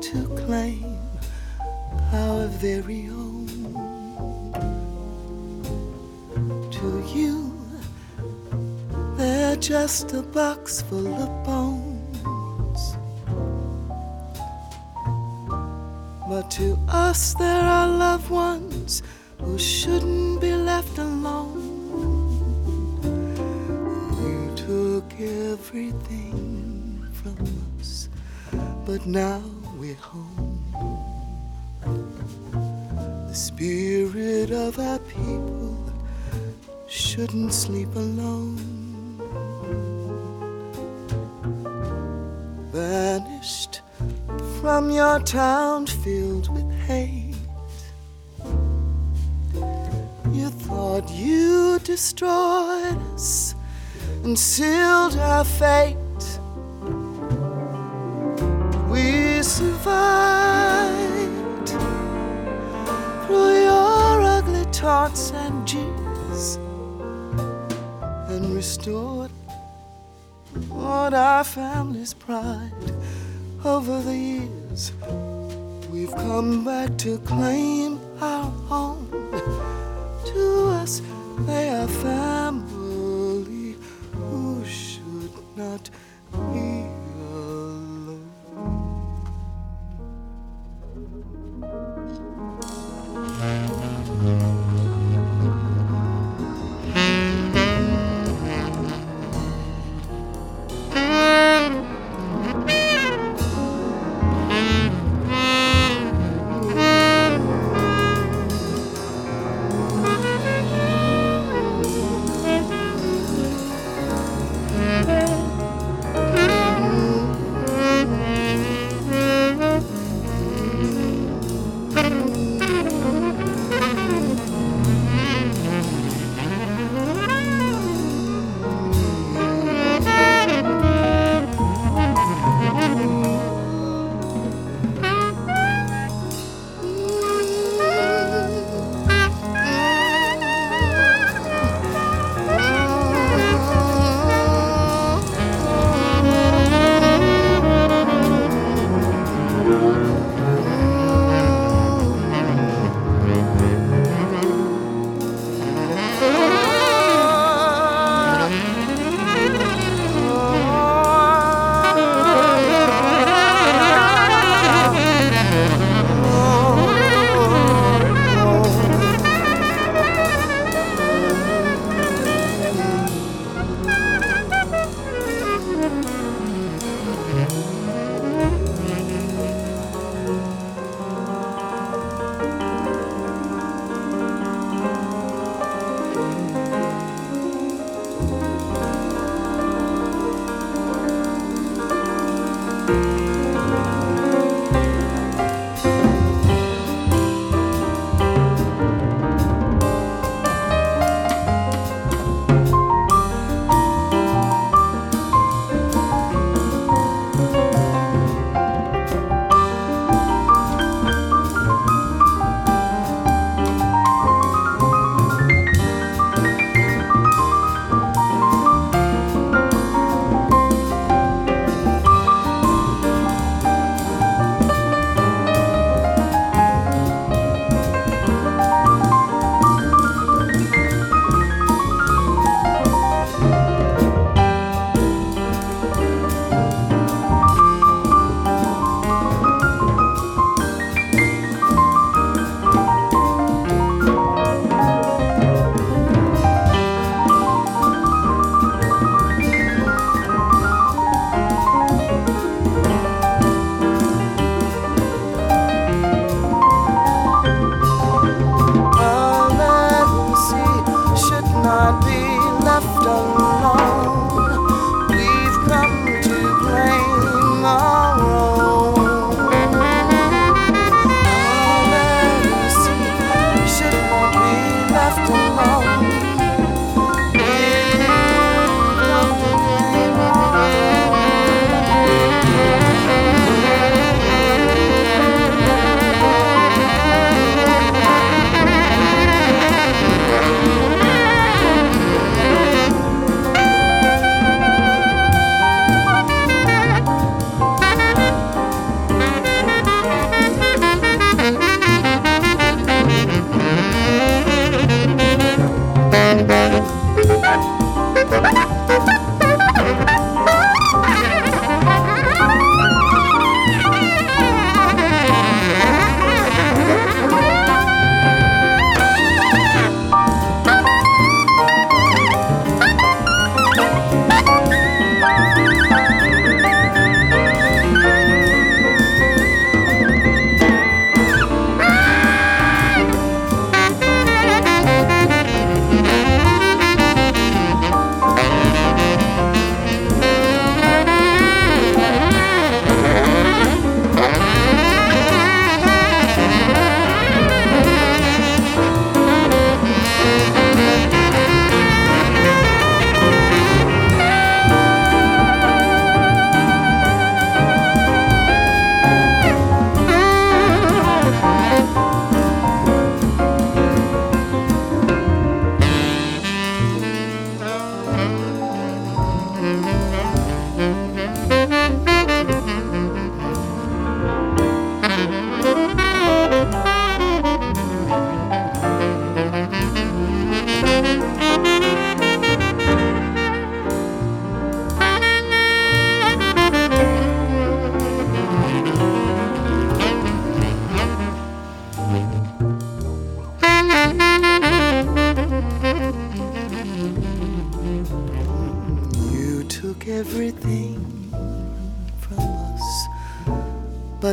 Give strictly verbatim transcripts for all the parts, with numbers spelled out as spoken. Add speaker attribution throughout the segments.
Speaker 1: to claim our very own. To you, they're just a box full of bones. But to us, there are loved ones who shouldn't be left alone. You took everything from us, but now we're home. The spirit of our people shouldn't sleep alone. Vanished from your town filled with hate. You thought you destroyed us and sealed our fate. We survived through your ugly taunts and jeers, and restored what our family's pride. Over the years, we've come back to claim our own. To us, they are family who should not be alone.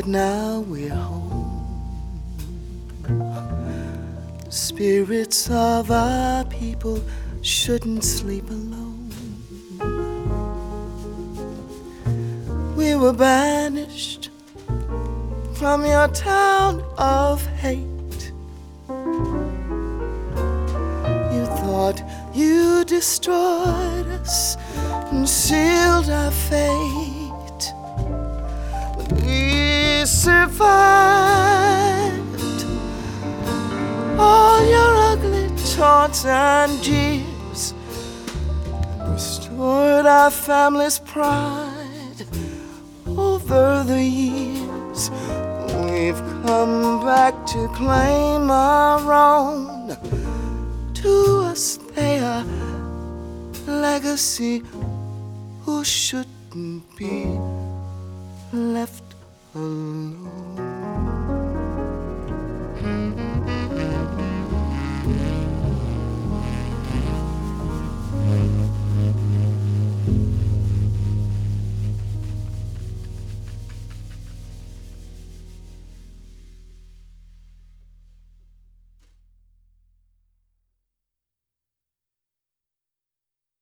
Speaker 1: but now we're home. Spirits of our people shouldn't sleep alone. We were banished from your town of hate. You thought you destroyed us and sealed our fate, but we survived all your ugly taunts and jeers, restored our family's pride. Over the years, we've come back to claim our own. To us they are legacy who shouldn't be left alone.